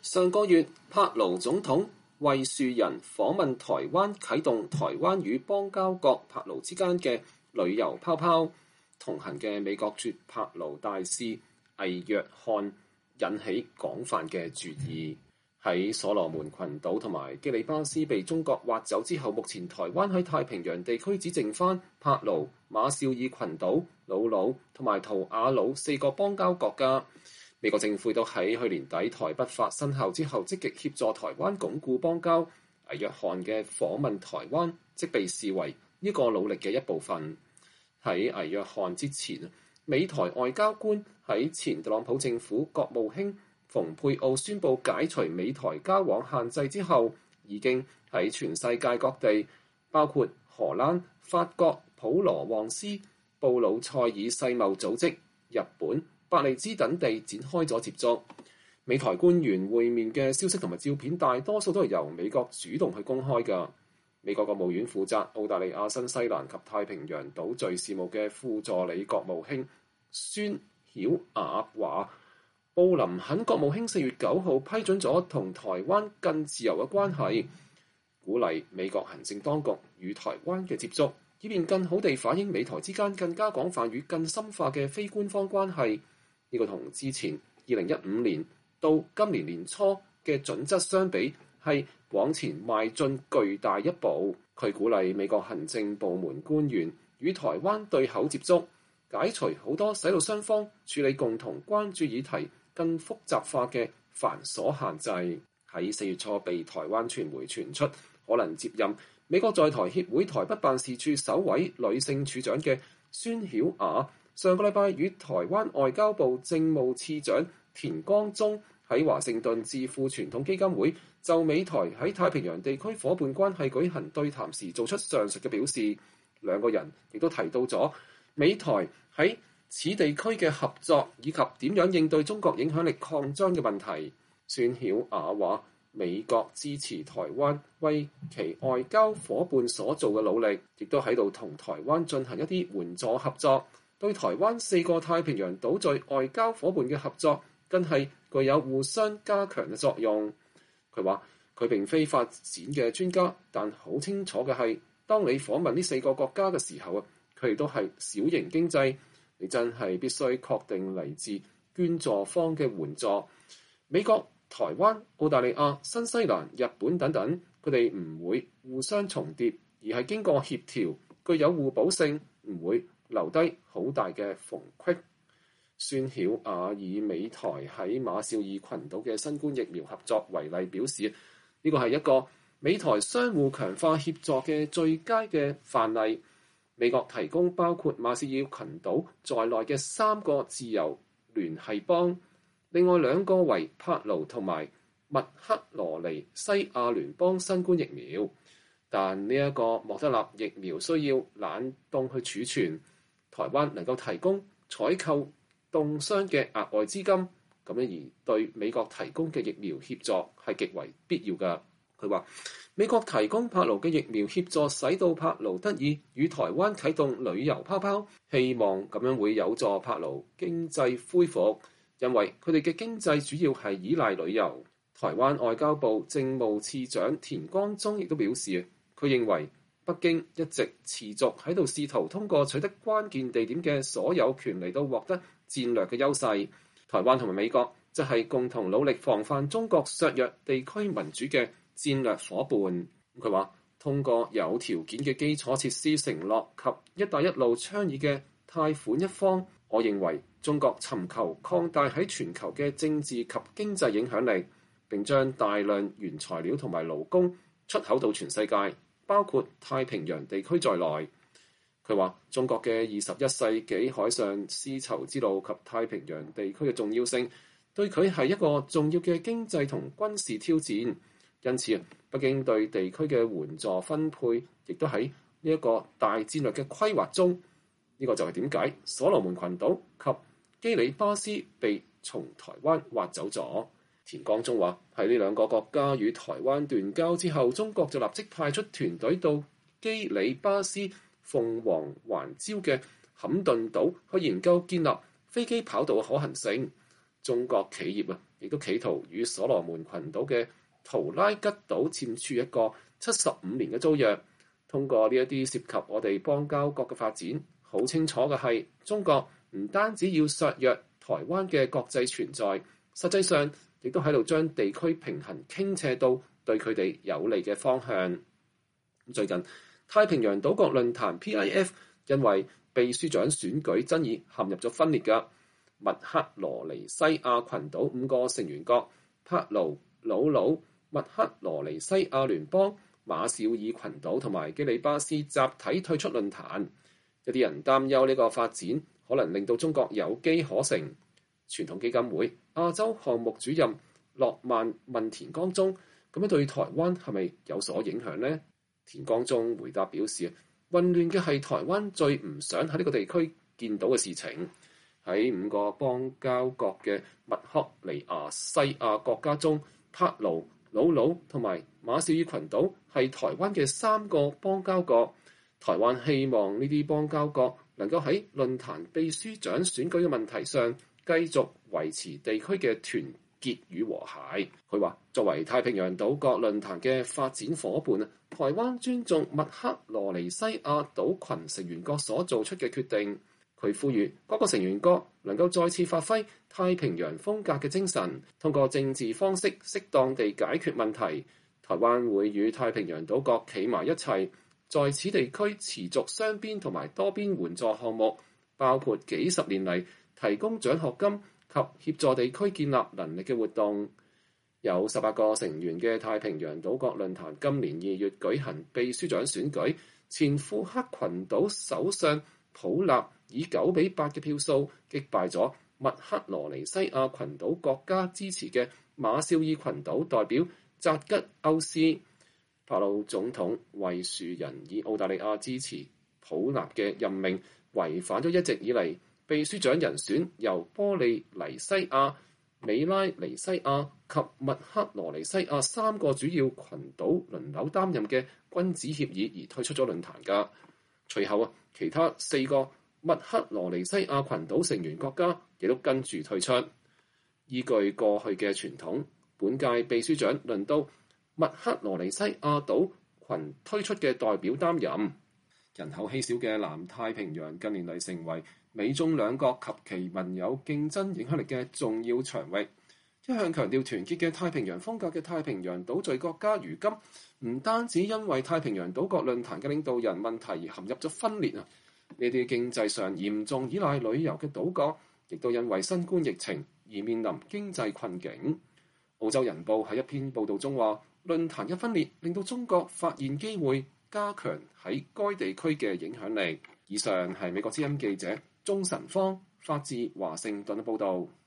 上個月，帕勞總統惠樹仁訪問台灣，啟動台灣與邦交國帕勞之間嘅旅遊泡泡。同行嘅美國駐帕勞大使魏約翰引起廣泛嘅注意。喺所羅門群島同埋基里巴斯被中國挖走之後，目前台灣喺太平洋地區只剩返帕勞、馬紹爾群島、魯魯同埋圖瓦魯4個邦交國家。美國政府都喺去年底台北法生效之後，積極協助台灣鞏固邦交。魏約翰嘅訪問台灣，即被視為呢個努力嘅一部分。喺魏約翰之前，美台外交官喺前特朗普政府國務卿蓬佩奧宣布解除美台交往限制之後，已經喺全世界各地，包括荷蘭、法國、普羅旺斯、布魯塞爾世貿組織、日本、伯利茲等地展開咗接觸。美台官員會面嘅消息同埋照片，大多數都係由美國主動去公開㗎。美國國務院負責澳大利亞、新西蘭及太平洋島嶼事務嘅副助理國務卿孫曉雅話，布林肯國務卿4月9號批准咗同台灣更自由嘅關係，鼓勵美國行政當局與台灣嘅接觸，以便更好地反映美台之間更加廣泛與更深化嘅非官方關係。呢個同之前2015年到今年年初嘅準則相比，係往前邁進巨大一步。佢鼓勵美國行政部門官員與台灣對口接觸，解除好多使到雙方處理共同關注議題更複雜化嘅繁瑣限制。喺4月初被台灣傳媒傳出可能接任美國在台協會台北辦事處首位女性處長嘅孫曉雅，上個禮拜與台灣外交部政務次長田光宗喺華盛頓智庫傳統基金會就美台喺太平洋地區夥伴關係舉行對談時做出上述嘅表示。兩個人亦都提到咗美台喺此地區嘅合作以及點樣應對中國影響力擴張嘅問題。孫曉雅話，美國支持台灣為其外交夥伴所做嘅努力，亦都喺度同台灣進行一啲援助合作，對台灣4個太平洋島嶼外交夥伴嘅合作更係具有互相加強嘅作用。佢話，佢並非發展嘅專家，但好清楚嘅係，當你訪問呢4個國家嘅時候啊，佢哋都係小型經濟，你真係必須確定嚟自捐助方嘅援助。美國、台灣、澳大利亞、新西蘭、日本等等，佢哋唔會互相重疊，而係經過協調，具有互補性，唔會留低好大嘅縫隙。孫曉雅以美台喺馬紹爾群島嘅新冠疫苗合作為例，表示呢個係一個美台相互強化協作嘅最佳嘅範例。美國提供包括馬紹爾群島在內嘅3個自由聯繫邦，另外2個為帕勞同埋密克羅尼西亞聯邦新冠疫苗。但呢一個莫德納疫苗需要冷凍去儲存，台灣能夠提供採購凍箱嘅額外資金，咁樣而對美國提供嘅疫苗協助係極為必要㗎。佢話，美國提供帕勞嘅疫苗協助，使到帕勞得以與台灣啟動旅遊泡泡，希望咁樣會有助帕勞經濟恢復，因為佢哋嘅經濟主要係依賴旅遊。台灣外交部政務次長田光宗亦都表示，佢認為北京一直持續喺度試圖通過取得關鍵地點嘅所有權嚟到獲得戰略嘅優勢。台灣同埋美國就係共同努力防範中國削弱地區民主嘅戰略夥伴。佢話，通過有條件嘅基礎設施承諾及一帶一路倡議嘅貸款一方，我認為中國尋求擴大喺全球嘅政治及經濟影響力，並將大量原材料同埋勞工出口到全世界，包括太平洋地區在內。佢話，中國嘅21世紀海上絲綢之路及太平洋地區嘅重要性，對佢係一個重要嘅經濟同軍事挑戰。因此，北京對地區嘅援助分配，亦都喺呢一個大戰略嘅規劃中。呢個就係點解所羅門群島及基里巴斯被從台灣挖走咗。田光宗話，喺呢2個國家與台灣斷交之後，中國就立即派出團隊到基里巴斯鳳凰環礁嘅坎頓島去研究建立飛機跑道嘅可行性。中國企業亦都企圖與所羅門群島嘅圖拉吉島簽署一個75年嘅租約。通過呢一啲涉及我哋邦交國嘅發展，好清楚嘅係，中國唔單止要削弱台灣嘅國際存在，實際上亦都喺度將地區平衡傾斜到對佢哋有利嘅方向。最近太平洋島國論壇 PIF 因為秘書長選舉爭議陷入咗分裂嘅。密克羅尼西亞群島5個成員國帕勞、魯魯、密克羅尼西亞聯邦、馬紹爾群島同埋基里巴斯集體退出論壇。一啲人擔憂呢個發展可能令到中國有機可乘。傳統基金會亞洲項目主任諾曼問田光宗：咁樣對台灣係咪有所影響呢？田光宗回答表示：混亂嘅係台灣最唔想喺呢個地區見到嘅事情。喺5個邦交國嘅密克尼亞西亞國家中，帕勞、魯魯同埋馬紹爾群島係台灣嘅3個邦交國。台灣希望呢啲邦交國能夠喺論壇秘書長選舉嘅問題上繼續維持地區嘅團結與和諧。佢話：作為太平洋島國論壇嘅發展夥伴，台灣尊重密克羅尼西亞島群成員國所做出嘅決定。佢呼籲各個成員國能夠再次發揮太平洋風格嘅精神，通過政治方式適當地解決問題。台灣會與太平洋島國企埋一齊，在此地區持續雙邊同埋多邊援助項目，包括幾十年嚟提供獎學金及協助地區建立能力嘅活動。有18個成員嘅太平洋島國論壇今年2月舉行秘書長選舉，前庫克群島首相普納以9比8嘅票數擊敗咗密克羅尼西亞群島國家支持嘅馬紹爾群島代表扎吉歐斯。帕勞總統惠樹人以澳大利亞支持普納嘅任命，違反咗一直以嚟秘書長人選由波利尼西亞、美拉尼西亞及密克羅尼西亞3個主要群島輪流擔任嘅君子協議而退出咗論壇㗎。隨後其他4個密克羅尼西亞群島成員國家亦都跟住退出。依據過去嘅傳統，本屆秘書長輪到密克羅尼西亞島群推出嘅代表擔任。人口稀少嘅南太平洋近年嚟成為美中兩國及其盟友競爭影響力嘅重要場域。一向強調團結嘅太平洋風格嘅太平洋島嶼國家，如今唔單止因為太平洋島國論壇嘅領導人問題而陷入咗分裂啊！呢啲經濟上嚴重依賴旅遊嘅島國，亦都因為新冠疫情而面臨經濟困境。澳洲人報喺一篇報導中話，論壇嘅分裂令到中國發現機會，加強喺該地區嘅影響力。以上係美國之音記者鐘晨芳發自華盛頓嘅報導。